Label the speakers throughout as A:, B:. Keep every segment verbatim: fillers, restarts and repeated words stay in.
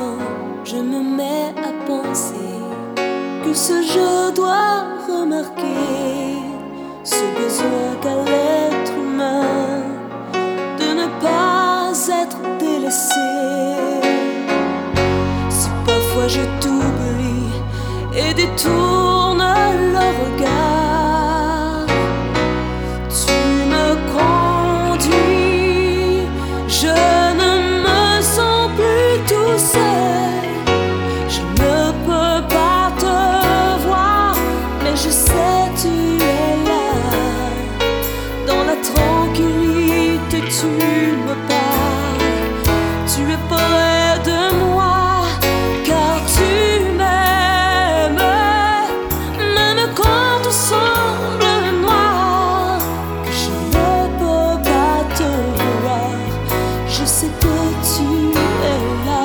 A: souvent je me mets à penser que ce jeu doit remarquer ce besoin qu'a l'être humain de ne pas être délaissé. Si parfois je t'oublie et détourne le regard, tu me conduis, je ne me sens plus tout seul. Je ne peux pas te voir, mais je sais tu es là. Dans la tranquillité tu me parles, tu es près de moi, car tu m'aimes. Même quand tout semble noir, que je ne peux pas te voir, je sais que tu es là.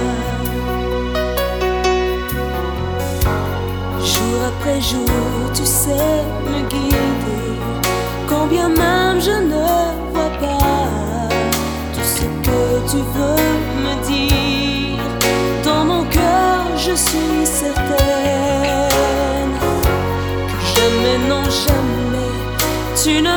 A: Jour après jour, tu sais me guider, quand bien même je ne vois pas tout ce que tu veux me dire. Dans mon cœur, je suis certaine que jamais, non jamais, tu ne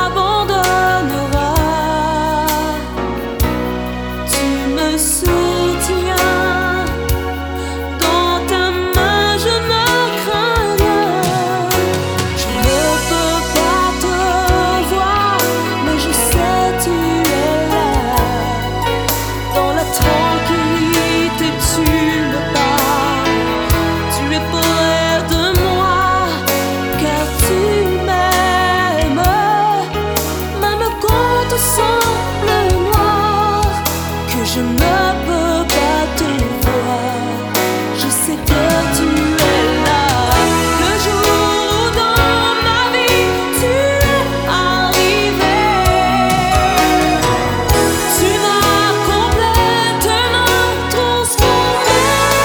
A: m'abandonneras. Tu me soutiens, dans ta main je ne crains rien. Je ne peux pas te voir, mais je sais tu es là. Dans la tranquillité tu me parles, tu es près de moi, car tu m'aimes. Même quand tout semble noir, que je ne peux pas te voir, je sais que tu es là. Le jour où dans ma vie tu es arrivé, tu m'as complètement transformé.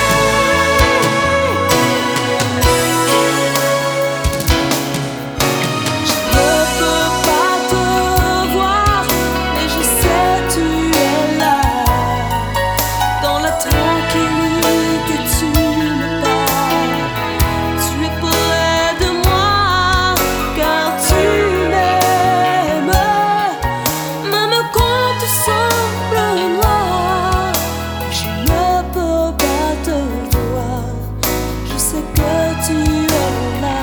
A: Je ne peux pas te voir, mais je sais tu es là. Dans la tranquillité tu me parles, tu es près de moi, car tu m'aimes. Même quand tout semble noir, je ne peux pas te voir, je sais que tu es là,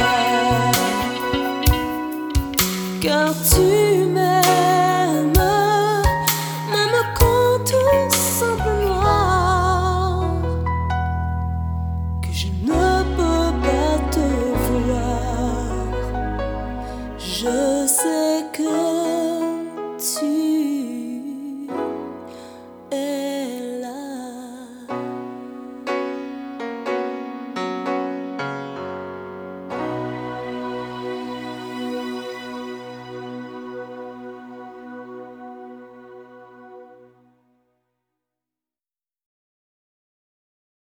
A: car tu m'aimes. Même quand tout semble noir, que je ne peux pas te voir, je sais que